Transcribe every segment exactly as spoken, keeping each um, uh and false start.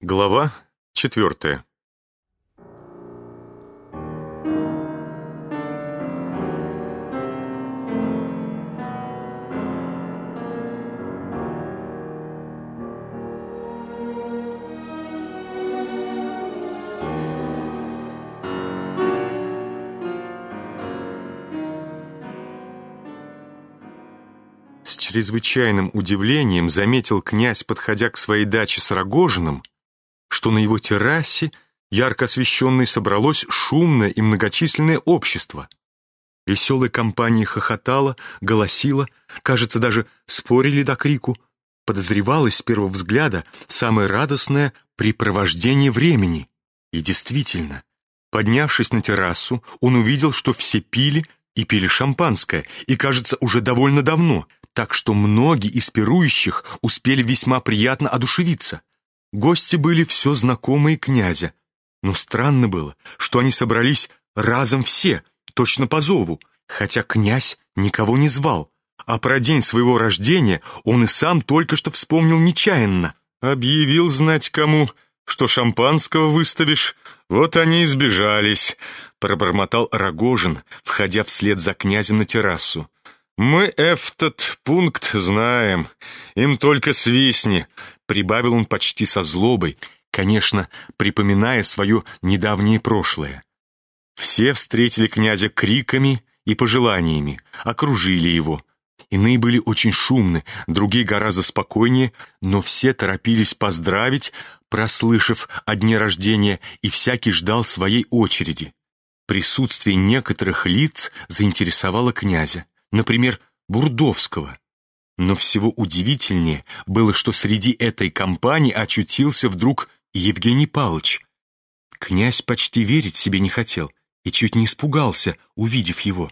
Глава четвертая. С чрезвычайным удивлением заметил князь, подходя к своей даче с Рогожиным, что на его террасе, ярко освещенной, собралось шумное и многочисленное общество. Веселая компания хохотала, голосила, кажется, даже спорили до крику. Подозревалось с первого взгляда самое радостное препровождение времени. И действительно, поднявшись на террасу, он увидел, что все пили и пили шампанское, и, кажется, уже довольно давно, так что многие из пирующих успели весьма приятно одушевиться. Гости были все знакомые князя, но странно было, что они собрались разом все, точно по зову, хотя князь никого не звал, а про день своего рождения он и сам только что вспомнил нечаянно. «Объявил знать кому, что шампанского выставишь, вот они и сбежались», — пробормотал Рогожин, входя вслед за князем на террасу. «Мы этот пункт знаем, им только свистни», — прибавил он почти со злобой, конечно, припоминая свое недавнее прошлое. Все встретили князя криками и пожеланиями, окружили его. Иные были очень шумны, другие гораздо спокойнее, но все торопились поздравить, прослышав о дне рождения, и всякий ждал своей очереди. Присутствие некоторых лиц заинтересовало князя. Например, Бурдовского. Но всего удивительнее было, что среди этой компании очутился вдруг Евгений Павлович. Князь почти верить себе не хотел и чуть не испугался, увидев его.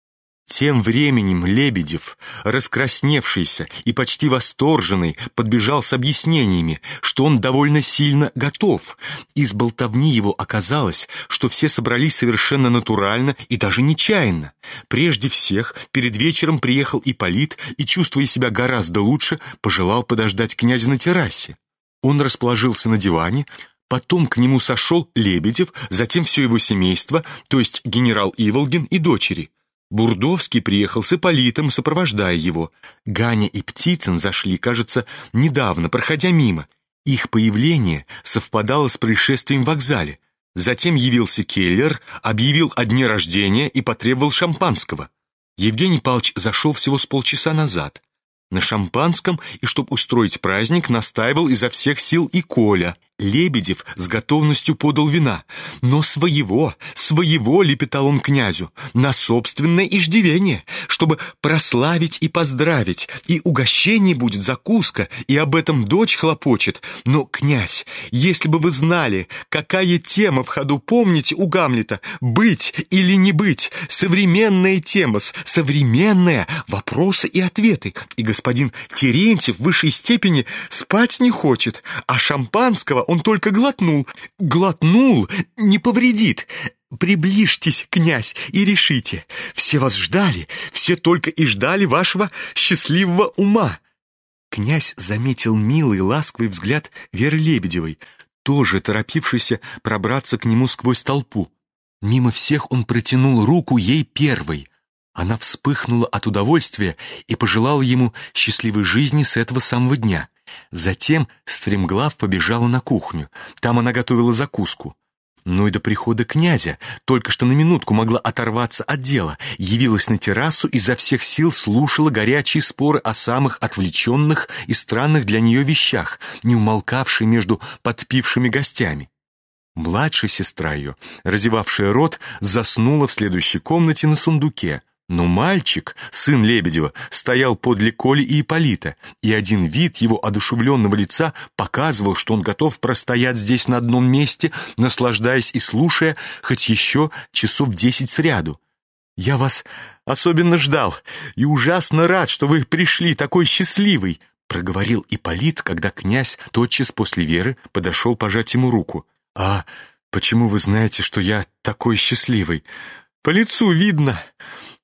Тем временем Лебедев, раскрасневшийся и почти восторженный, подбежал с объяснениями, что он довольно сильно готов. Из болтовни его оказалось, что все собрались совершенно натурально и даже нечаянно. Прежде всех перед вечером приехал Ипполит и, чувствуя себя гораздо лучше, пожелал подождать князя на террасе. Он расположился на диване. Потом к нему сошел Лебедев, затем все его семейство, то есть генерал Иволгин и дочери. Бурдовский приехал с Ипполитом, сопровождая его. Ганя и Птицын зашли, кажется, недавно, проходя мимо. Их появление совпадало с происшествием в вокзале. Затем явился Келлер, объявил о дне рождения и потребовал шампанского. Евгений Павлович зашел всего с полчаса назад. На шампанском, и чтоб устроить праздник, настаивал изо всех сил и Коля. Лебедев с готовностью подал вина. «Но своего, своего», — лепетал он князю, — «на собственное иждивение, чтобы прославить и поздравить, и угощение будет, закуска, и об этом дочь хлопочет. Но, князь, если бы вы знали, какая тема в ходу, помните у Гамлета, быть или не быть, современная тема, современная, вопросы и ответы, и господин Терентьев в высшей степени спать не хочет, а шампанского он только глотнул. Глотнул, не повредит. Приближьтесь, князь, и решите. Все вас ждали, все только и ждали вашего счастливого ума». Князь заметил милый, ласковый взгляд Веры Лебедевой, тоже торопившейся пробраться к нему сквозь толпу. Мимо всех он протянул руку ей первой. Она вспыхнула от удовольствия и пожелала ему счастливой жизни с этого самого дня. Затем стремглав побежала на кухню. Там она готовила закуску. Но и до прихода князя только что на минутку могла оторваться от дела, явилась на террасу и изо всех сил слушала горячие споры о самых отвлеченных и странных для нее вещах, не умолкавшие между подпившими гостями. Младшая сестра ее, разевавшая рот, заснула в следующей комнате на сундуке. Но мальчик, сын Лебедева, стоял подле Коли и Ипполита, и один вид его одушевленного лица показывал, что он готов простоять здесь на одном месте, наслаждаясь и слушая хоть еще часов десять сряду. «Я вас особенно ждал и ужасно рад, что вы пришли, такой счастливый», — проговорил Ипполит, когда князь тотчас после Веры подошел пожать ему руку. «А почему вы знаете, что я такой счастливый?» «По лицу видно.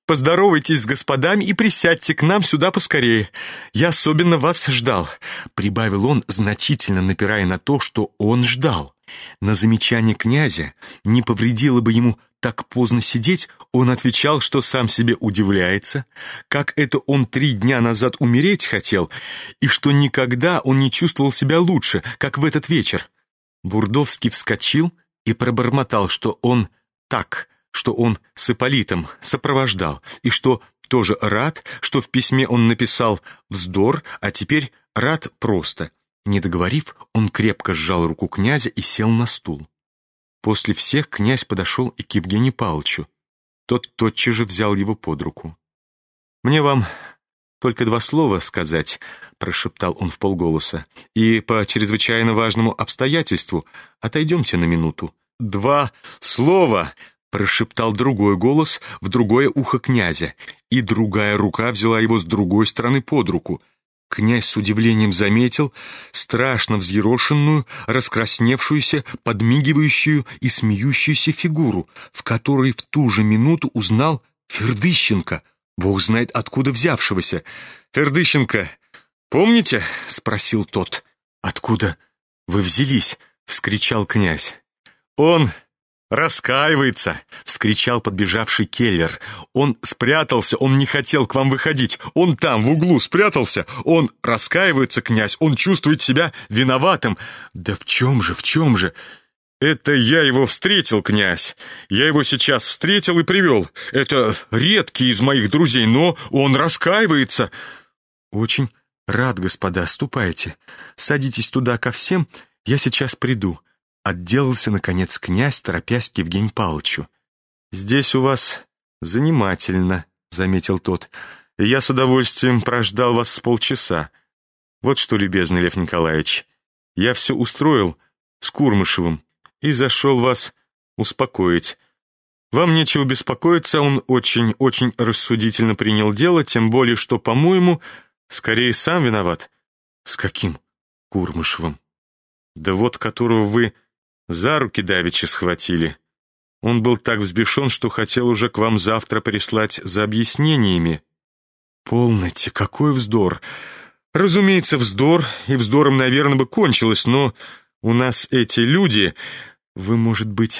Поздоровайтесь с господами и присядьте к нам сюда поскорее. Я особенно вас ждал», — прибавил он, значительно напирая на то, что он ждал. На замечание князя, не повредило бы ему так поздно сидеть, он отвечал, что сам себе удивляется, как это он три дня назад умереть хотел, и что никогда он не чувствовал себя лучше, как в этот вечер. Бурдовский вскочил и пробормотал, что он так, что он с Ипполитом сопровождал, и что тоже рад, что в письме он написал «вздор», а теперь рад просто. Не договорив, он крепко сжал руку князя и сел на стул. После всех князь подошел и к Евгению Павловичу. Тот тотчас же взял его под руку. «Мне вам только два слова сказать», — прошептал он вполголоса, «и по чрезвычайно важному обстоятельству отойдемте на минуту». «Два слова!» — прошептал другой голос в другое ухо князя, и другая рука взяла его с другой стороны под руку. Князь с удивлением заметил страшно взъерошенную, раскрасневшуюся, подмигивающую и смеющуюся фигуру, в которой в ту же минуту узнал Фердыщенко, бог знает откуда взявшегося. «Фердыщенко, помните?» — спросил тот. «Откуда вы взялись?» — вскричал князь. «Он раскаивается!» — вскричал подбежавший келлер. «Он спрятался, он не хотел к вам выходить. Он там, в углу, спрятался. Он раскаивается, князь, он чувствует себя виноватым». «Да в чем же, в чем же?» «Это я его встретил, князь. Я его сейчас встретил и привел. Это редкий из моих друзей, но он раскаивается». «Очень рад, господа, ступайте. Садитесь туда ко всем, я сейчас приду». Отделался, наконец, князь, торопясь к Евгению Павловичу. «Здесь у вас занимательно», — заметил тот. «И я с удовольствием прождал вас с полчаса. Вот что, любезный Лев Николаевич, я все устроил с Курмышевым и зашел вас успокоить. Вам нечего беспокоиться, он очень-очень рассудительно принял дело, тем более, что, по-моему, скорее сам виноват». «С каким Курмышевым?» «Да вот, которого вы за руки давеча схватили. Он был так взбешен, что хотел уже к вам завтра прислать за объяснениями». «Полноте, какой вздор!» «Разумеется, вздор, и вздором, наверное, бы кончилось, но у нас эти люди...» «Вы, может быть,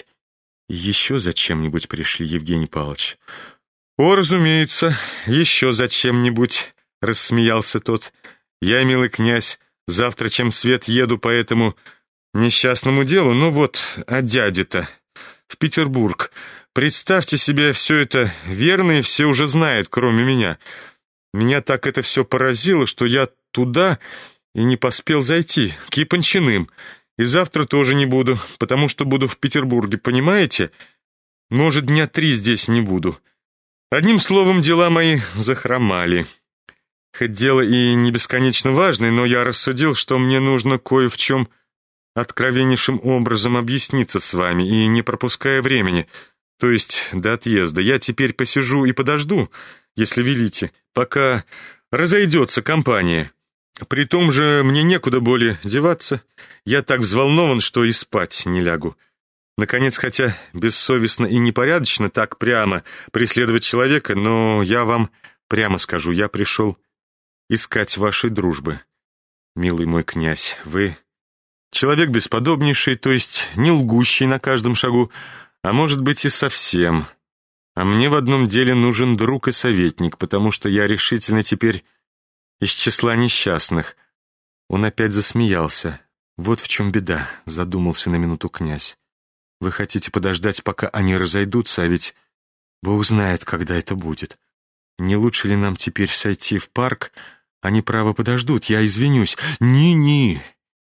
еще за чем-нибудь пришли, Евгений Павлович?» «О, разумеется, еще за чем-нибудь», — рассмеялся тот. «Я, милый князь, завтра чем свет еду по этому несчастному делу, ну вот, а дяде-то, в Петербург. Представьте себе, все это верно, и все уже знают, кроме меня. Меня так это все поразило, что я туда и не поспел зайти, к Япончиным, и завтра тоже не буду, потому что буду в Петербурге, понимаете? Может, дня три здесь не буду. Одним словом, дела мои захромали. Хоть дело и не бесконечно важное, но я рассудил, что мне нужно кое в чем откровеннейшим образом объясниться с вами, и не пропуская времени, то есть до отъезда. Я теперь посижу и подожду, если велите, пока разойдется компания. При том же мне некуда более деваться. Я так взволнован, что и спать не лягу. Наконец, хотя бессовестно и непорядочно так прямо преследовать человека, но я вам прямо скажу, я пришел искать вашей дружбы. Милый мой князь, вы человек бесподобнейший, то есть не лгущий на каждом шагу, а может быть и совсем. А мне в одном деле нужен друг и советник, потому что я решительно теперь из числа несчастных». Он опять засмеялся. «Вот в чем беда», — задумался на минуту князь. «Вы хотите подождать, пока они разойдутся, а ведь Бог знает, когда это будет. Не лучше ли нам теперь сойти в парк? Они, право, подождут, я извинюсь». «Ни-ни,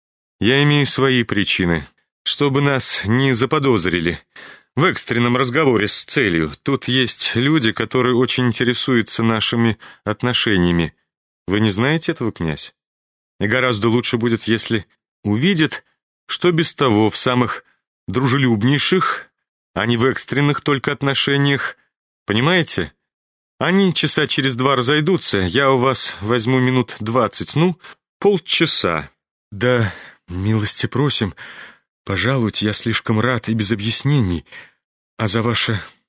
я имею свои причины, чтобы нас не заподозрили в экстренном разговоре с целью. Тут есть люди, которые очень интересуются нашими отношениями. Вы не знаете этого, князь? И гораздо лучше будет, если увидят, что без того в самых дружелюбнейших, а не в экстренных только отношениях. Понимаете? Они часа через два разойдутся, я у вас возьму минут двадцать, ну, полчаса». «Да, милости просим, пожалуйте, я слишком рад и без объяснений, а за ваше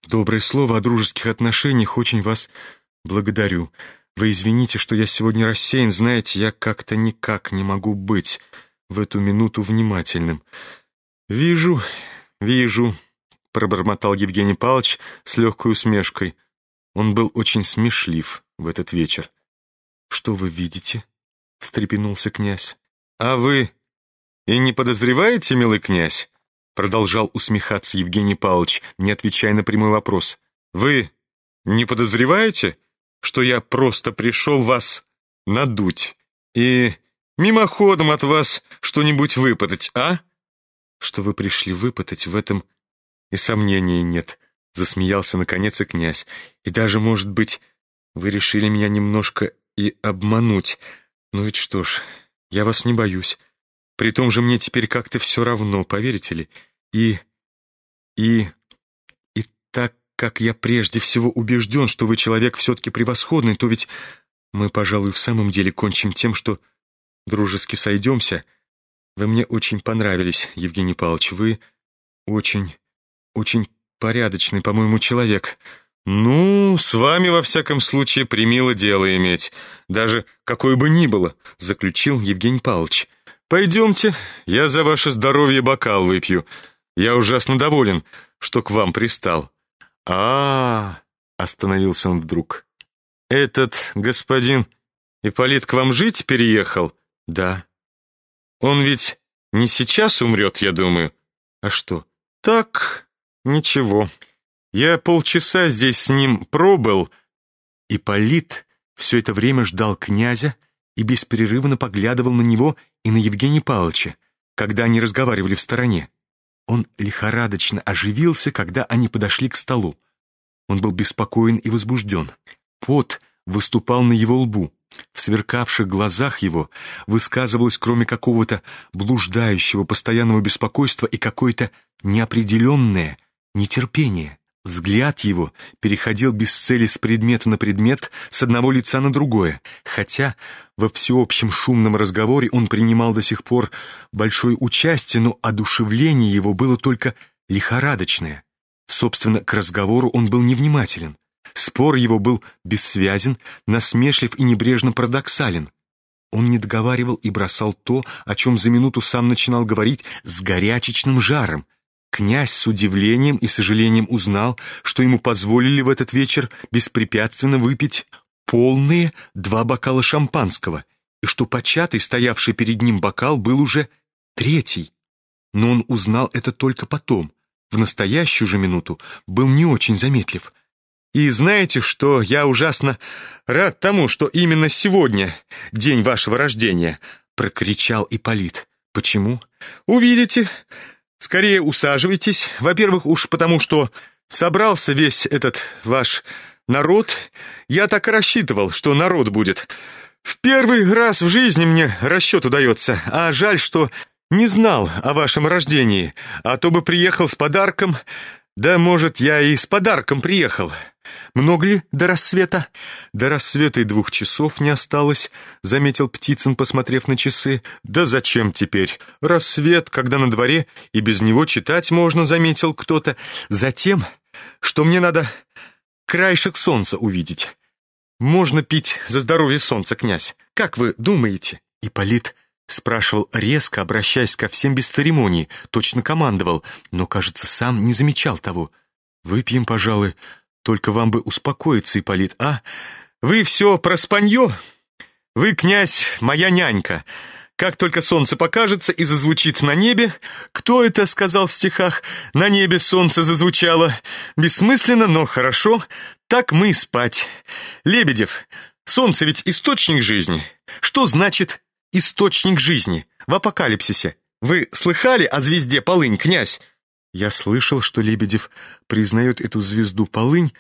доброе слово о дружеских отношениях, очень вас благодарю. Вы извините, что я сегодня рассеян, знаете, я как-то никак не могу быть в эту минуту внимательным. Вижу, вижу, пробормотал Евгений Павлович с легкой усмешкой. Он был очень смешлив в этот вечер. Что вы видите? Встрепенулся князь. А вы и не подозреваете, милый князь? Продолжал усмехаться Евгений Павлович, не отвечая на прямой вопрос. Вы не подозреваете, что я просто пришел вас надуть и мимоходом от вас что-нибудь выпытать, а? Что вы пришли выпытать, в этом и сомнений нет, засмеялся наконец и князь. И даже, может быть, вы решили меня немножко и обмануть. Ну ведь что ж, я вас не боюсь. Притом же мне теперь как-то все равно, поверите ли? И... и... и так как я прежде всего убежден, что вы человек все-таки превосходный, то ведь мы, пожалуй, в самом деле кончим тем, что дружески сойдемся. Вы мне очень понравились, Евгений Павлович. Вы очень, очень порядочный, по-моему, человек. Ну, с вами, во всяком случае, премило дело иметь, даже какое бы ни было, заключил Евгений Павлович. Пойдемте, я за ваше здоровье бокал выпью. Я ужасно доволен, что к вам пристал. А, -а, -а остановился он вдруг. Этот господин Ипполит к вам жить переехал? Да. Он ведь не сейчас умрет, я думаю. А что? Так, ничего. Я полчаса здесь с ним пробыл. Ипполит все это время ждал князя и беспрерывно поглядывал на него и на Евгения Павловича, когда они разговаривали в стороне. Он лихорадочно оживился, когда они подошли к столу. Он был беспокоен и возбужден. Пот выступал на его лбу. В сверкавших глазах его высказывалось, кроме какого-то блуждающего постоянного беспокойства, и какое-то неопределенное нетерпение. Взгляд его переходил без цели с предмета на предмет, с одного лица на другое, хотя во всеобщем шумном разговоре он принимал до сих пор большое участие, но одушевление его было только лихорадочное. Собственно, к разговору он был невнимателен. Спор его был бессвязен, насмешлив и небрежно парадоксален. Он не договаривал и бросал то, о чем за минуту сам начинал говорить с горячечным жаром. Князь с удивлением и сожалением узнал, что ему позволили в этот вечер беспрепятственно выпить полные два бокала шампанского, и что початый, стоявший перед ним бокал, был уже третий. Но он узнал это только потом, в настоящую же минуту был не очень заметлив. «И знаете, что я ужасно рад тому, что именно сегодня день вашего рождения», — прокричал Ипполит. «Почему?» «Увидите. Скорее усаживайтесь. Во-первых, уж потому, что собрался весь этот ваш народ. Я так и рассчитывал, что народ будет. В первый раз в жизни мне расчет удается, а жаль, что не знал о вашем рождении, а то бы приехал с подарком. Да, может, я и с подарком приехал. Много ли до рассвета?» «До рассвета и двух часов не осталось», — заметил Птицын, посмотрев на часы. «Да зачем теперь? Рассвет, когда на дворе, и без него читать можно», — заметил кто-то. «Затем, что мне надо краешек солнца увидеть. Можно пить за здоровье солнца, князь. Как вы думаете?» Ипполит спрашивал резко, обращаясь ко всем без церемонии, точно командовал, но, кажется, сам не замечал того. «Выпьем, пожалуй. Только вам бы успокоиться, Ипполит, а? Вы все про спанье? Вы, князь, моя нянька. Как только солнце покажется и зазвучит на небе... Кто это сказал в стихах? На небе солнце зазвучало. Бессмысленно, но хорошо. Так мы и спать. Лебедев, солнце ведь источник жизни. Что значит источник жизни в апокалипсисе? Вы слыхали о звезде Полынь, князь?» «Я слышал, что Лебедев признает эту звезду Полынь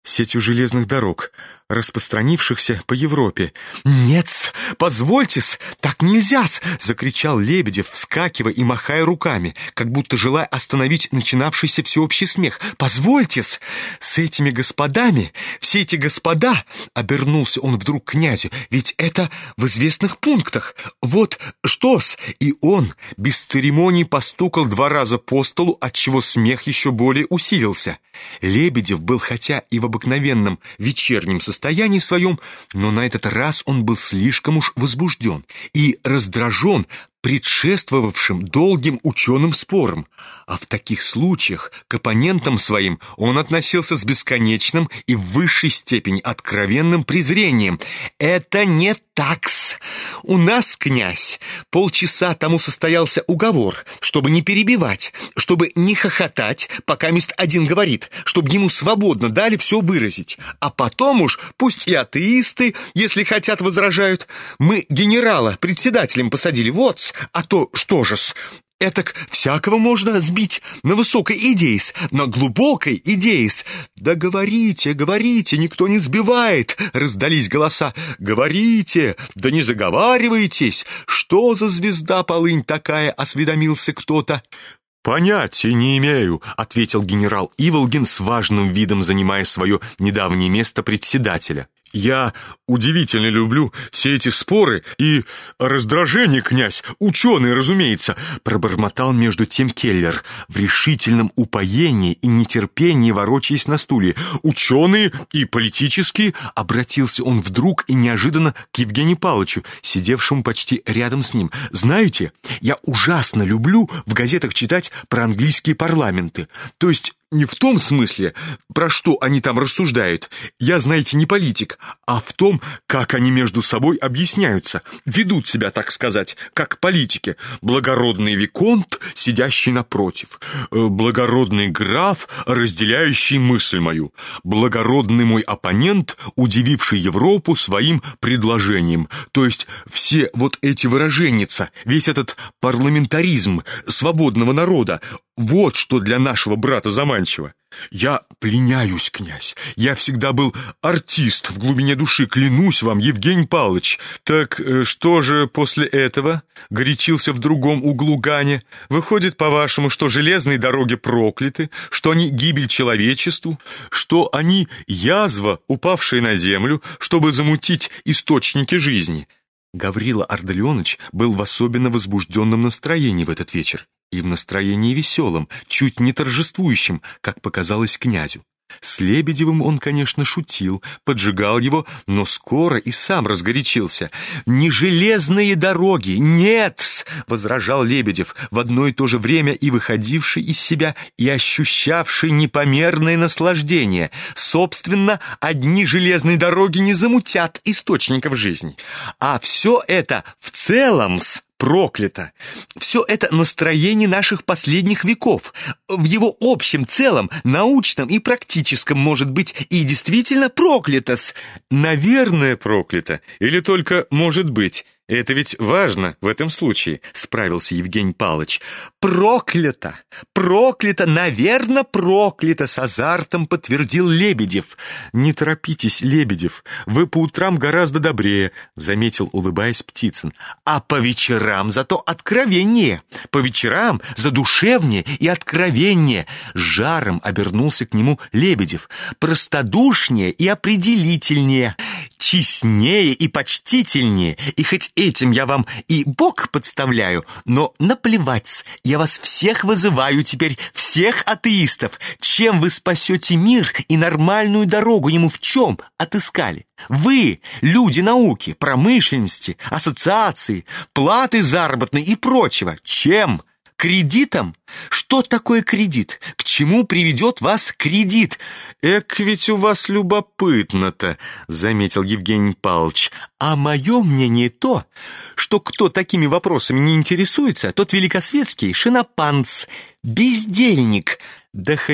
сетью железных дорог, распространившихся по Европе. «Нет-с, позвольте-с, так нельзя-с!» — закричал Лебедев, вскакивая и махая руками, как будто желая остановить начинавшийся всеобщий смех. «Позвольте-с! С этими господами, все эти господа!» — обернулся он вдруг к князю. «Ведь это в известных пунктах. Вот что-с!» И он без церемоний постукал два раза по столу, отчего смех еще более усилился. Лебедев был хотя и в обыкновенном вечернем состоянии своем, но на этот раз он был слишком уж возбужден и раздражен предшествовавшим долгим ученым спором, а в таких случаях к оппонентам своим он относился с бесконечным и в высшей степени откровенным презрением. «Это не такс. У нас, князь, полчаса тому состоялся уговор, чтобы не перебивать, чтобы не хохотать, пока мест один говорит, чтобы ему свободно дали все выразить, а потом уж пусть и атеисты, если хотят, возражают. Мы генерала председателем посадили, вот, а то что же-с? Этак всякого можно сбить на высокой идее-с, на глубокой идее-с. Да говорите, говорите, никто не сбивает, раздались голоса. Говорите, да не заговаривайтесь. Что за звезда полынь такая, осведомился кто-то. «Понятия не имею», — ответил генерал Иволгин с важным видом, занимая свое недавнее место председателя. «Я удивительно люблю все эти споры и раздражение, князь, ученые, разумеется», — пробормотал между тем Келлер, в решительном упоении и нетерпении ворочаясь на стуле. «Ученые и политические», — обратился он вдруг и неожиданно к Евгению Павловичу, сидевшему почти рядом с ним. «Знаете, я ужасно люблю в газетах читать про английские парламенты, то есть не в том смысле, про что они там рассуждают. Я, знаете, не политик, а в том, как они между собой объясняются, ведут себя, так сказать, как политики. Благородный виконт, сидящий напротив. Благородный граф, разделяющий мысль мою. Благородный мой оппонент, удививший Европу своим предложением. То есть все вот эти выраженница, весь этот парламентаризм свободного народа, вот что для нашего брата заманчиво. Я пленяюсь, князь. Я всегда был артист в глубине души, клянусь вам, Евгений Павлович. Так что же после этого? Горячился в другом углу Ганя. Выходит, по-вашему, что железные дороги прокляты, что они гибель человечеству, что они язва, упавшая на землю, чтобы замутить источники жизни. Гаврила Ардалионович был в особенно возбужденном настроении в этот вечер. И в настроении веселом, чуть не торжествующем, как показалось князю. С Лебедевым он, конечно, шутил, поджигал его, но скоро и сам разгорячился. «Не железные дороги, нет-с!» — возражал Лебедев, в одно и то же время и выходивший из себя, и ощущавший непомерное наслаждение. «Собственно, одни железные дороги не замутят источников жизни, а все это в целом-с проклято. Все это настроение наших последних веков. В его общем целом, научном и практическом, может быть, и действительно проклято-с». «Наверное, проклято. Или только может быть. Это ведь важно в этом случае», — справился Евгений Павлович. «Проклято! Проклято! Наверно, проклято!» — с азартом подтвердил Лебедев. «Не торопитесь, Лебедев. Вы по утрам гораздо добрее», — заметил, улыбаясь, Птицын. «А по вечерам зато откровеннее. По вечерам задушевнее и откровеннее». С жаром обернулся к нему Лебедев. «Простодушнее и определительнее. Честнее и почтительнее. И хоть этим я вам и бок подставляю, но наплевать, я вас всех вызываю теперь, всех атеистов. Чем вы спасете мир и нормальную дорогу ему в чем отыскали? Вы, люди науки, промышленности, ассоциации, платы заработной и прочего. Чем? Кредитом? Что такое кредит? К чему приведет вас кредит? Эк, ведь у вас любопытно-то, заметил Евгений Павлович. А мое мнение то, что кто такими вопросами не интересуется, тот великосветский шинопанц, бездельник, да хоть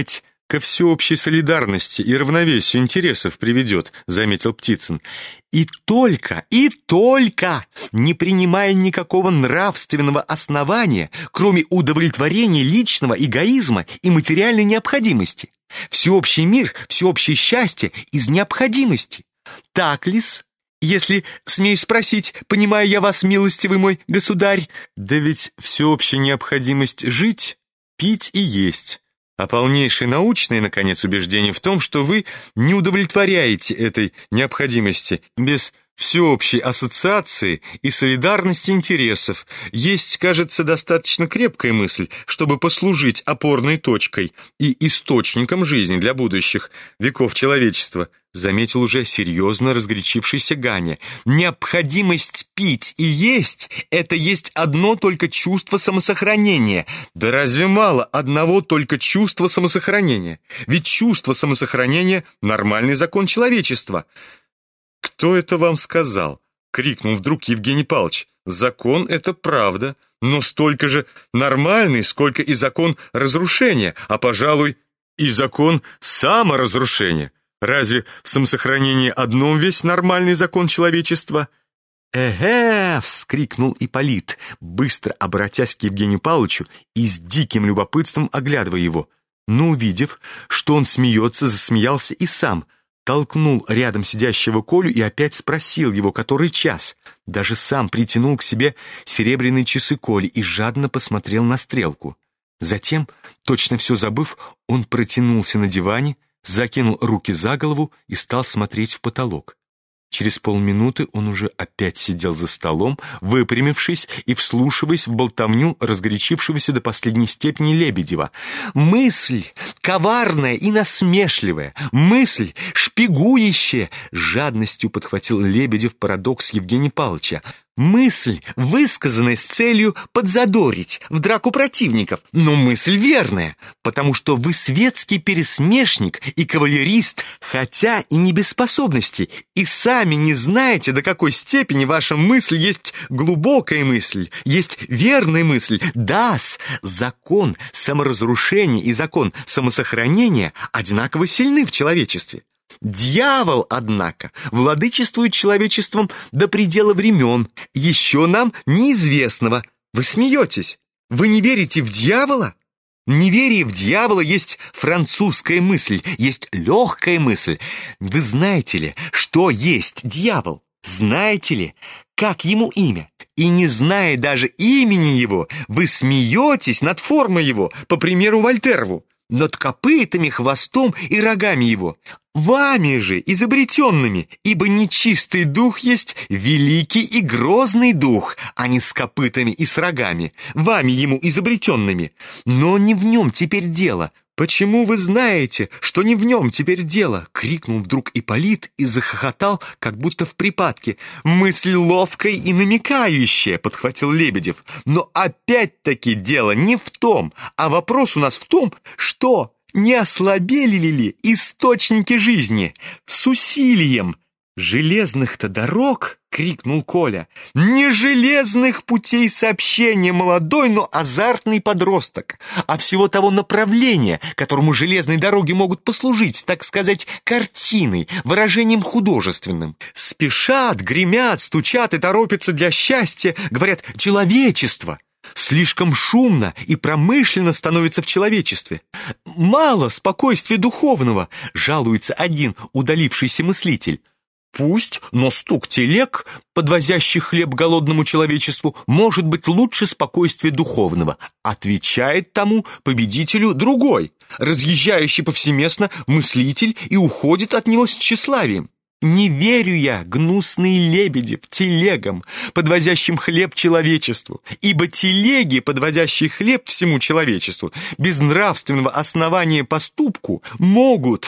ко всеобщей солидарности и равновесию интересов приведет», — заметил Птицын. «И только, и только, не принимая никакого нравственного основания, кроме удовлетворения личного эгоизма и материальной необходимости. Всеобщий мир, всеобщее счастье из необходимости. Так ли-с? Если, смею спросить, понимаю я вас, милостивый мой государь?» «Да ведь всеобщая необходимость жить, пить и есть, а полнейшее научное, наконец, убеждение в том, что вы не удовлетворяете этой необходимости без всеобщей ассоциации и солидарности интересов, есть, кажется, достаточно крепкая мысль, чтобы послужить опорной точкой и источником жизни для будущих веков человечества», заметил уже серьезно разгорячившийся Ганя. «Необходимость пить и есть — это есть одно только чувство самосохранения». «Да разве мало одного только чувства самосохранения? Ведь чувство самосохранения — нормальный закон человечества». «Кто это вам сказал?» — крикнул вдруг Евгений Павлович. «Закон — это правда, но столько же нормальный, сколько и закон разрушения, а, пожалуй, и закон саморазрушения. Разве в самосохранении одном весь нормальный закон человечества?» «Эге!» — вскрикнул Ипполит, быстро обратясь к Евгению Павловичу и с диким любопытством оглядывая его. Но, увидев, что он смеется, засмеялся и сам, толкнул рядом сидящего Колю и опять спросил его, который час. Даже сам притянул к себе серебряные часы Коли и жадно посмотрел на стрелку. Затем, точно все забыв, он протянулся на диване, закинул руки за голову и стал смотреть в потолок. Через полминуты он уже опять сидел за столом, выпрямившись и вслушиваясь в болтовню разгорячившегося до последней степени Лебедева. «Мысль коварная и насмешливая, мысль шпигующая!» жадностью подхватил Лебедев парадокс Евгения Павловича. «Мысль, высказанная с целью подзадорить в драку противников, но мысль верная, потому что вы светский пересмешник и кавалерист, хотя и не без способностей, и сами не знаете, до какой степени ваша мысль есть глубокая мысль, есть верная мысль. Да-с, закон саморазрушения и закон самосохранения одинаково сильны в человечестве. Дьявол, однако, владычествует человечеством до предела времен, еще нам неизвестного. Вы смеетесь? Вы не верите в дьявола? Неверие в дьявола есть французская мысль, есть легкая мысль. Вы знаете ли, что есть дьявол? Знаете ли, как ему имя? И не зная даже имени его, вы смеетесь над формой его, по примеру Вольтерову, над копытами, хвостом и рогами его. Вами же, изобретенными, ибо нечистый дух есть великий и грозный дух, а не с копытами и с рогами, вами ему изобретенными. Но не в нем теперь дело. «Почему вы знаете, что не в нем теперь дело?» — крикнул вдруг Ипполит и захохотал, как будто в припадке. «Мысль ловкая и намекающая», — подхватил Лебедев. «Но опять-таки дело не в том, а вопрос у нас в том, что не ослабели ли источники жизни с усилием железных-то дорог?» — крикнул Коля. «Не железных путей сообщения, молодой, но азартный подросток, а всего того направления, которому железные дороги могут послужить, так сказать, картиной, выражением художественным. Спешат, гремят, стучат и торопятся для счастья, говорят, человечество. Слишком шумно и промышленно становится в человечестве. Мало спокойствия духовного», — жалуется один удалившийся мыслитель. «Пусть, но стук телег, подвозящих хлеб голодному человечеству, может быть лучше спокойствия духовного», отвечает тому победителю другой, разъезжающий повсеместно мыслитель, и уходит от него с тщеславием. «Не верю я, гнусный Лебедев, телегам, подвозящим хлеб человечеству, ибо телеги, подвозящие хлеб всему человечеству, без нравственного основания поступку, могут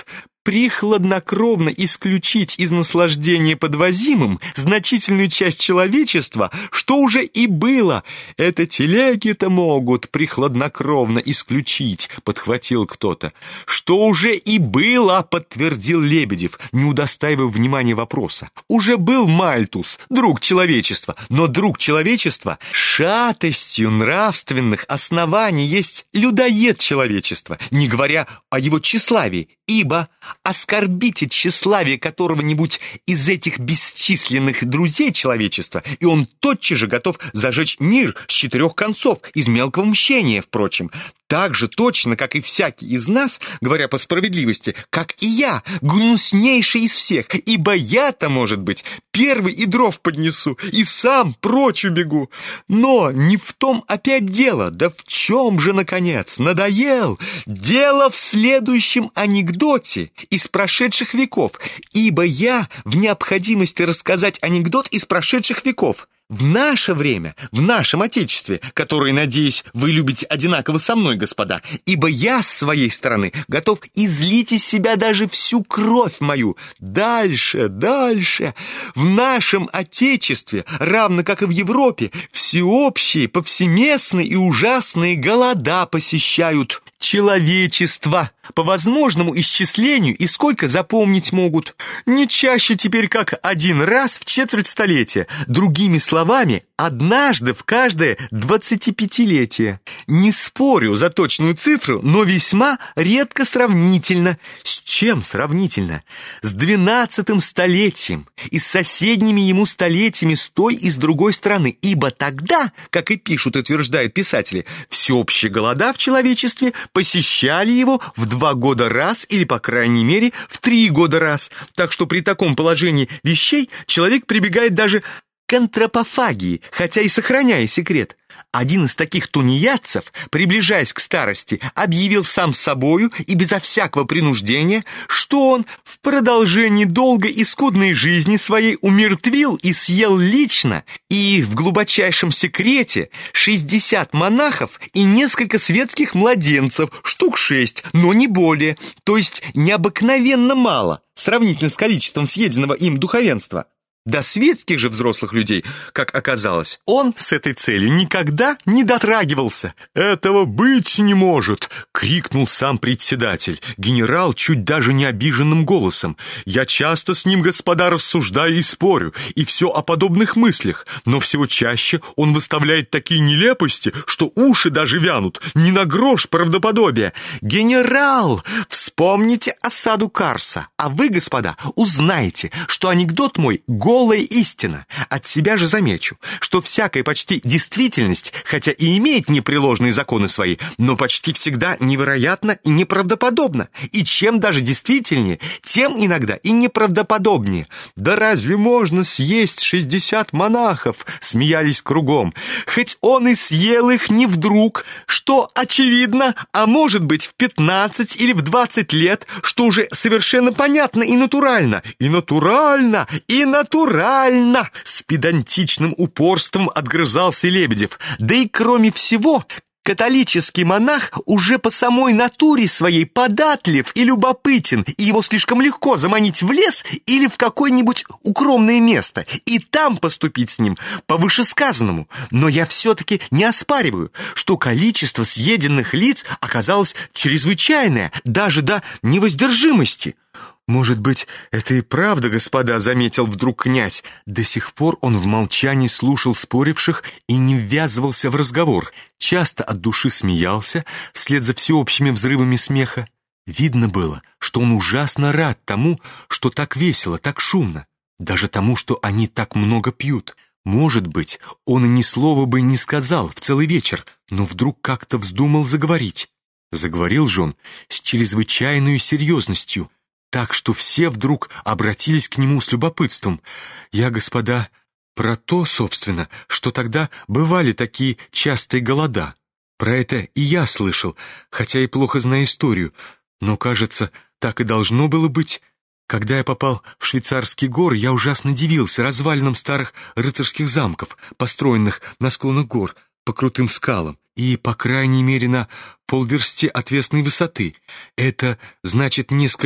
прихладнокровно исключить из наслаждения подвозимым значительную часть человечества, что уже и было. Это телеги-то могут прихладнокровно исключить, подхватил кто-то. Что уже и было, подтвердил Лебедев, не удостаивая внимания вопроса. Уже был Мальтус, друг человечества, но друг человечества шатостью нравственных оснований есть людоед человечества, не говоря о его тщеславии, ибо оскорбите тщеславие которого-нибудь из этих бесчисленных друзей человечества, и он тотчас же готов зажечь мир с четырех концов, из мелкого мщения, впрочем. Так же точно, как и всякий из нас, говоря по справедливости, как и я, гнуснейший из всех, ибо я-то, может быть, первый и дров поднесу, и сам прочь убегу. Но не в том опять дело, да в чем же, наконец, надоел? Дело в следующем анекдоте из прошедших веков, ибо я в необходимости рассказать анекдот из прошедших веков. В наше время, в нашем Отечестве, которое, надеюсь, вы любите одинаково со мной, господа, ибо я, с своей стороны, готов излить из себя даже всю кровь мою. Дальше, дальше. В нашем Отечестве, равно как и в Европе, всеобщие, повсеместные и ужасные голода посещают человечество по возможному исчислению и сколько запомнить могут. Не чаще теперь, как один раз в четверть столетия. Другими словами, однажды в каждое двадцатипятилетие. Не спорю за точную цифру, но весьма редко сравнительно. С чем сравнительно? С двенадцатым столетием и с соседними ему столетиями с той и с другой стороны. Ибо тогда, как и пишут и утверждают писатели, всеобщие голода в человечестве посещали его в два года раз или, по крайней мере, в три года раз. Так что при таком положении вещей человек прибегает даже к антропофагии, хотя и сохраняя секрет. Один из таких тунеядцев, приближаясь к старости, объявил сам собою и безо всякого принуждения, что он в продолжении долгой и скудной жизни своей умертвил и съел лично и в глубочайшем секрете шестьдесят монахов и несколько светских младенцев, штук шесть, но не более, то есть необыкновенно мало, сравнительно с количеством съеденного им духовенства. До светских же взрослых людей, как оказалось, он с этой целью никогда не дотрагивался. «Этого быть не может!» — крикнул сам председатель, генерал чуть даже не обиженным голосом. «Я часто с ним, господа, рассуждаю и спорю, и все о подобных мыслях, но всего чаще он выставляет такие нелепости, что уши даже вянут, ни на грош правдоподобия. Генерал, вспомните осаду Карса, а вы, господа, узнаете, что анекдот мой — голая истина. От себя же замечу, что всякая почти действительность, хотя и имеет непреложные законы свои, но почти всегда невероятна и неправдоподобна. И чем даже действительнее, тем иногда и неправдоподобнее. «Да разве можно съесть шестьдесят монахов?» — смеялись кругом. «Хоть он и съел их не вдруг, что очевидно, а может быть в пятнадцать или в двадцать лет, что уже совершенно понятно и натурально, и натурально, и натурально!» «Натурально!» — с педантичным упорством отгрызался Лебедев. «Да и кроме всего, католический монах уже по самой натуре своей податлив и любопытен, и его слишком легко заманить в лес или в какое-нибудь укромное место, и там поступить с ним по вышесказанному. Но я все-таки не оспариваю, что количество съеденных лиц оказалось чрезвычайное, даже до невоздержимости». «Может быть, это и правда, господа», — заметил вдруг князь. До сих пор он в молчании слушал споривших и не ввязывался в разговор. Часто от души смеялся, вслед за всеобщими взрывами смеха. Видно было, что он ужасно рад тому, что так весело, так шумно, даже тому, что они так много пьют. Может быть, он и ни слова бы не сказал в целый вечер, но вдруг как-то вздумал заговорить. Заговорил же он с чрезвычайной серьезностью, так что все вдруг обратились к нему с любопытством. «Я, господа, про то, собственно, что тогда бывали такие частые голода. Про это и я слышал, хотя и плохо знаю историю, но, кажется, так и должно было быть. Когда я попал в швейцарские горы, я ужасно дивился развалинам старых рыцарских замков, построенных на склонах гор, по крутым скалам и, по крайней мере, на полверсте отвесной высоты. Это значит несколько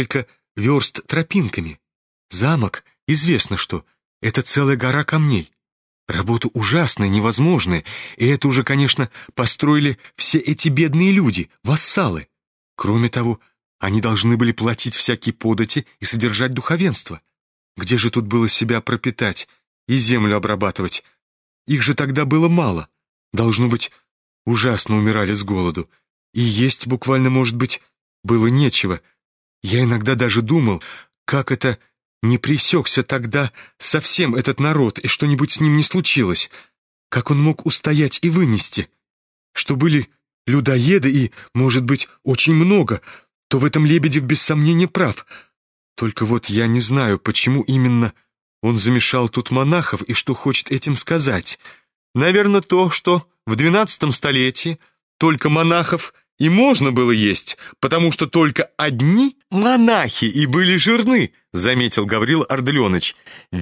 верст тропинками. Замок, известно что, это целая гора камней. Работа ужасная, невозможная, и это уже, конечно, построили все эти бедные люди, вассалы. Кроме того, они должны были платить всякие подати и содержать духовенство. Где же тут было себя пропитать и землю обрабатывать? Их же тогда было мало. Должно быть, ужасно умирали с голоду. И есть буквально, может быть, было нечего. Я иногда даже думал, как это не пресекся тогда совсем этот народ, и что-нибудь с ним не случилось. Как он мог устоять и вынести? Что были людоеды и, может быть, очень много, то в этом Лебедев без сомнения прав. Только вот я не знаю, почему именно он замешал тут монахов и что хочет этим сказать. Наверное, то, что в двенадцатом столетии только монахов и можно было есть, потому что только одни монахи и были жирны, заметил Гаврил Арделеоныч.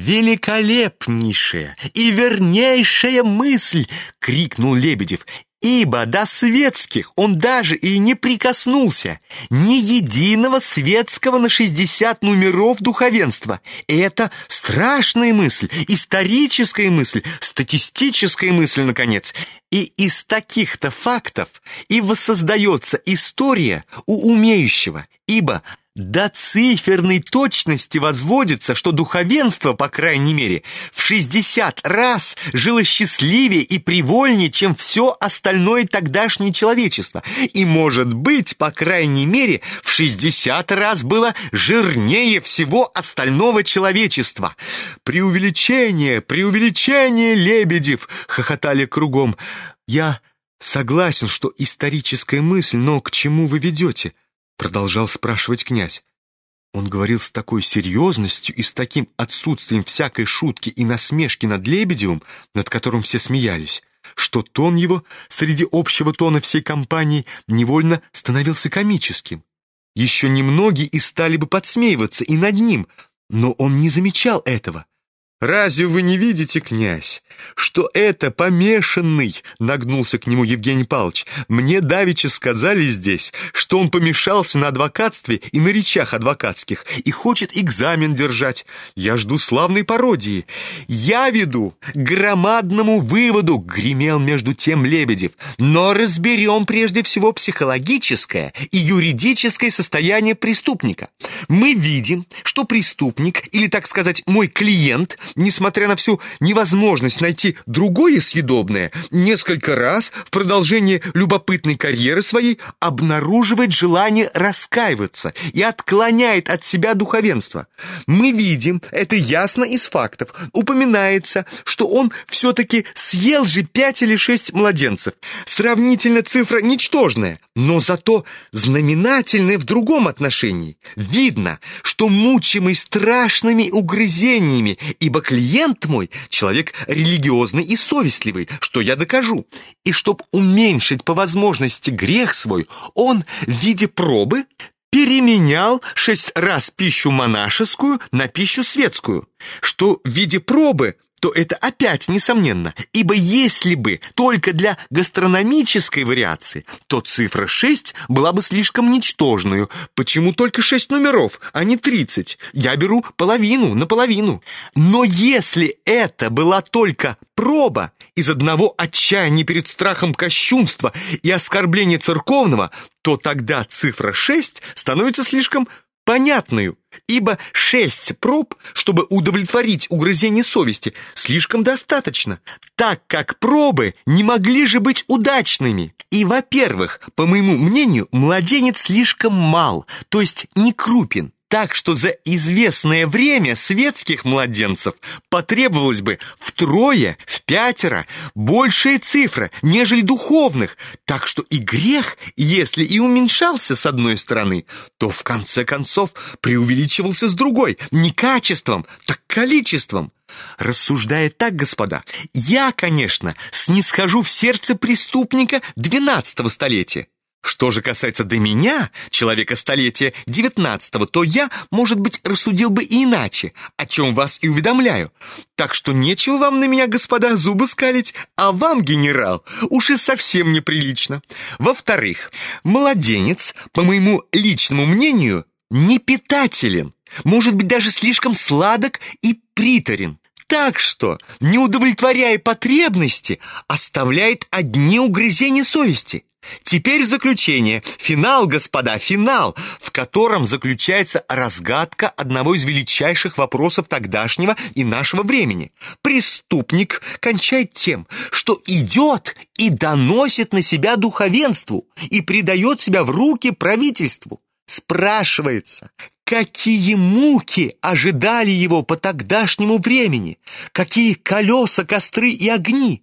«Великолепнейшая и вернейшая мысль!» — крикнул Лебедев. «Ибо до светских он даже и не прикоснулся, ни единого светского на шестьдесят номеров духовенства. Это страшная мысль, историческая мысль, статистическая мысль, наконец. И из таких-то фактов и воссоздается история у умеющего, ибо до циферной точности возводится, что духовенство, по крайней мере, в шестьдесят раз жило счастливее и привольнее, чем все остальное тогдашнее человечество, и, может быть, по крайней мере, в шестьдесят раз было жирнее всего остального человечества. «Преувеличение, преувеличение, Лебедев!» — хохотали кругом. «Я согласен, что историческая мысль, но к чему вы ведете?» — продолжал спрашивать князь. Он говорил с такой серьезностью и с таким отсутствием всякой шутки и насмешки над Лебедевым, над которым все смеялись, что тон его среди общего тона всей компании невольно становился комическим. Еще немногие и стали бы подсмеиваться и над ним, но он не замечал этого. «Разве вы не видите, князь, что это помешанный?» — нагнулся к нему Евгений Павлович. «Мне давеча сказали здесь, что он помешался на адвокатстве и на речах адвокатских и хочет экзамен держать. Я жду славной пародии. Я веду к громадному выводу», — гремел между тем Лебедев. «Но разберем прежде всего психологическое и юридическое состояние преступника. Мы видим, что преступник, или, так сказать, мой клиент, несмотря на всю невозможность найти другое съедобное, несколько раз в продолжении любопытной карьеры своей обнаруживает желание раскаиваться и отклоняет от себя духовенство. Мы видим, это ясно из фактов, упоминается, что он все-таки съел же пять или шесть младенцев. Сравнительно цифра ничтожная, но зато знаменательная в другом отношении. Видно, что мучимый страшными угрызениями, ибо клиент мой человек религиозный и совестливый, что я докажу. И чтоб уменьшить по возможности грех свой, он в виде пробы переменял шесть раз пищу монашескую на пищу светскую, что в виде пробы, то это опять несомненно, ибо если бы только для гастрономической вариации, то цифра шесть была бы слишком ничтожную. Почему только шесть номеров, а не тридцать? Я беру половину на половину. Но если это была только проба из одного отчаяния перед страхом кощунства и оскорбления церковного, то тогда цифра шесть становится слишком понятную, ибо шесть проб, чтобы удовлетворить угрызение совести, слишком достаточно, так как пробы не могли же быть удачными. И, во-первых, по моему мнению, младенец слишком мал, то есть не крупен, так что за известное время светских младенцев потребовалось бы втрое, в пятеро большая цифра, нежели духовных, так что и грех, если и уменьшался с одной стороны, то в конце концов преувеличивался с другой, не качеством, так количеством. Рассуждая так, господа, я, конечно, снисхожу в сердце преступника двенадцатого столетия. Что же касается до меня, человека столетия девятнадцатого, то я, может быть, рассудил бы и иначе, о чем вас и уведомляю. Так что нечего вам на меня, господа, зубы скалить, а вам, генерал, уж и совсем неприлично. Во-вторых, младенец, по моему личному мнению, не питателен, может быть, даже слишком сладок и приторен. Так что, не удовлетворяя потребности, оставляет одни угрызения совести. Теперь заключение. Финал, господа, финал, в котором заключается разгадка одного из величайших вопросов тогдашнего и нашего времени. Преступник кончает тем, что идет и доносит на себя духовенству и предает себя в руки правительству. Спрашивается, какие муки ожидали его по тогдашнему времени, какие колеса, костры и огни.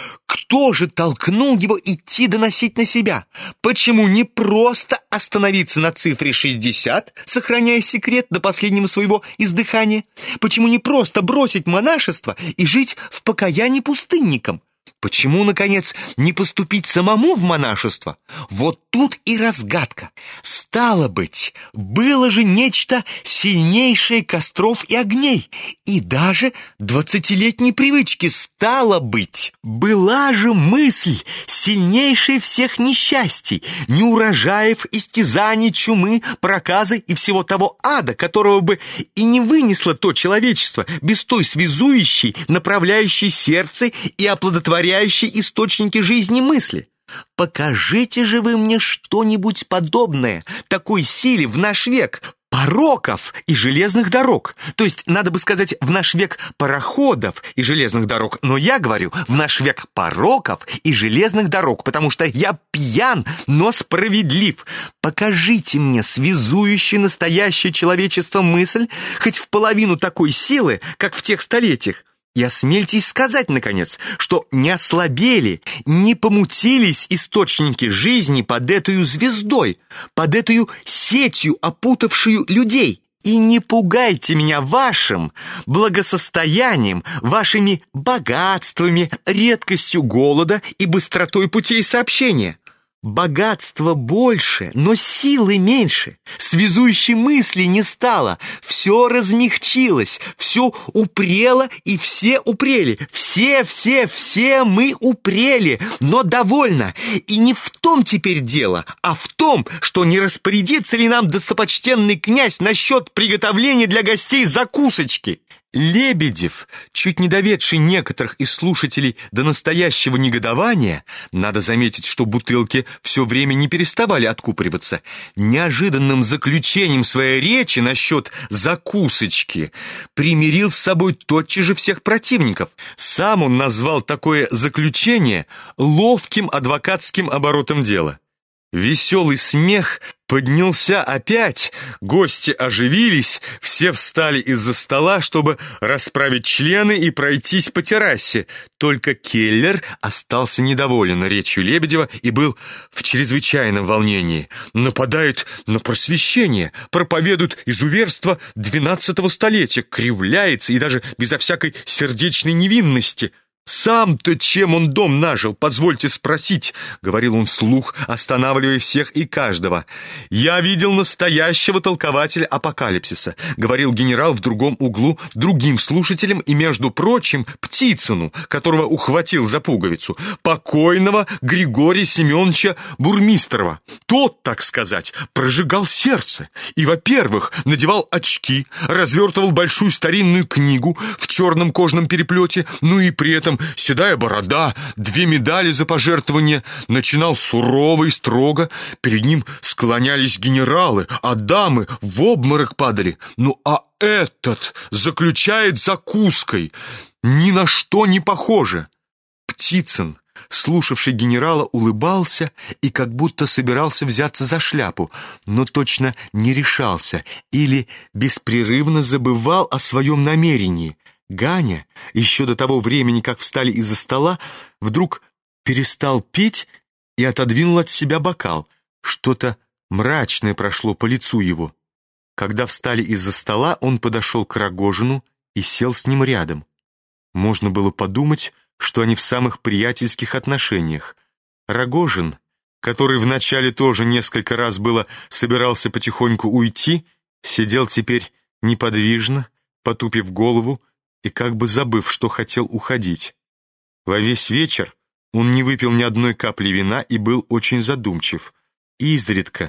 Кто же толкнул его идти доносить на себя? Почему не просто остановиться на цифре шестьдесят, сохраняя секрет до последнего своего издыхания? Почему не просто бросить монашество и жить в покаянии пустынником? Почему, наконец, не поступить самому в монашество? Вот тут и разгадка. Стало быть, было же нечто сильнейшее костров и огней, и даже двадцатилетней привычки. Стало быть, была же мысль, сильнейшая всех несчастий, неурожаев, истязаний, чумы, проказы и всего того ада, которого бы и не вынесло то человечество без той связующей, направляющей сердце и оплодотворяющей источники жизни мысли. Покажите же вы мне что-нибудь подобное такой силе в наш век пороков и железных дорог. То есть, надо бы сказать, в наш век пароходов и железных дорог. Но я говорю, в наш век пороков и железных дорог, потому что я пьян, но справедлив. Покажите мне связующую настоящее человечество мысль, хоть в половину такой силы, как в тех столетиях. И осмельтесь сказать, наконец, что не ослабели, не помутились источники жизни под этой звездой, под этой сетью, опутавшую людей. И не пугайте меня вашим благосостоянием, вашими богатствами, редкостью голода и быстротой путей сообщения. Богатство больше, но силы меньше. Связующей мысли не стало. Все размягчилось, все упрело и все упрели. Все, все, все мы упрели, но довольно. И не в том теперь дело, а в том, что не распорядится ли нам достопочтенный князь насчет приготовления для гостей закусочки. Лебедев, чуть не доведший некоторых из слушателей до настоящего негодования, надо заметить, что бутылки все время не переставали откупориваться, неожиданным заключением своей речи насчет закусочки примирил с собой тотчас же всех противников. Сам он назвал такое заключение ловким адвокатским оборотом дела. Веселый смех поднялся опять, гости оживились, все встали из-за стола, чтобы расправить члены и пройтись по террасе. Только Келлер остался недоволен речью Лебедева и был в чрезвычайном волнении. Нападает на просвещение, проповедует изуверство двенадцатого столетия, кривляется и даже безо всякой сердечной невинности. «Сам-то чем он дом нажил, позвольте спросить», — говорил он вслух, останавливая всех и каждого. «Я видел настоящего толкователя апокалипсиса», — говорил генерал в другом углу другим слушателям и, между прочим, Птицыну, которого ухватил за пуговицу, покойного Григория Семеновича Бурмистрова. Тот, так сказать, прожигал сердце и, во-первых, надевал очки, развертывал большую старинную книгу в черном кожаном переплете, ну и при этом седая борода, две медали за пожертвование, начинал сурово и строго. Перед ним склонялись генералы, а дамы в обморок падали. Ну а этот заключает закуской. Ни на что не похоже. Птицын, слушавший генерала, улыбался и как будто собирался взяться за шляпу, но точно не решался или беспрерывно забывал о своем намерении. Ганя, еще до того времени, как встали из-за стола, вдруг перестал петь и отодвинул от себя бокал. Что-то мрачное прошло по лицу его. Когда встали из-за стола, он подошел к Рогожину и сел с ним рядом. Можно было подумать, что они в самых приятельских отношениях. Рогожин, который вначале тоже несколько раз было собирался потихоньку уйти, сидел теперь неподвижно, потупив голову, и как бы забыв, что хотел уходить. Во весь вечер он не выпил ни одной капли вина и был очень задумчив. Изредка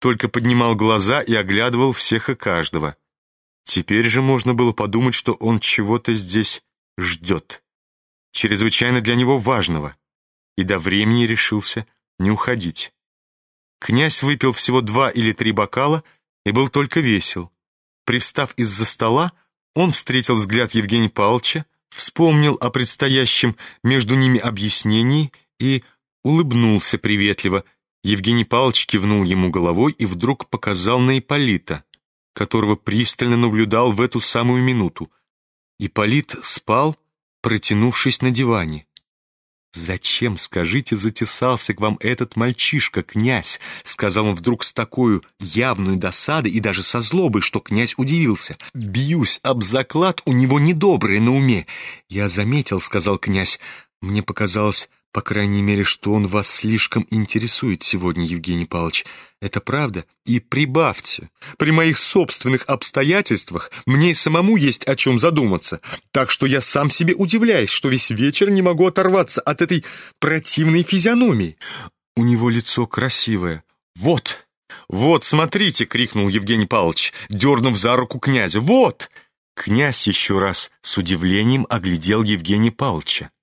только поднимал глаза и оглядывал всех и каждого. Теперь же можно было подумать, что он чего-то здесь ждет, чрезвычайно для него важного, и до времени решился не уходить. Князь выпил всего два или три бокала и был только весел. Привстав из-за стола, он встретил взгляд Евгения Павловича, вспомнил о предстоящем между ними объяснении и улыбнулся приветливо. Евгений Павлович кивнул ему головой и вдруг показал на Ипполита, которого пристально наблюдал в эту самую минуту. Ипполит спал, протянувшись на диване. «Зачем, скажите, затесался к вам этот мальчишка, князь?» — сказал он вдруг с такой явной досадой и даже со злобой, что князь удивился. «Бьюсь об заклад, у него недоброе на уме». «Я заметил», — сказал князь, — «мне показалось, по крайней мере, что он вас слишком интересует сегодня, Евгений Павлович. Это правда? И прибавьте, при моих собственных обстоятельствах мне и самому есть о чем задуматься, так что я сам себе удивляюсь, что весь вечер не могу оторваться от этой противной физиономии. У него лицо красивое. Вот, вот, смотрите!» — крикнул Евгений Павлович, дернув за руку князя. «Вот!» Князь еще раз с удивлением оглядел Евгения Павловича.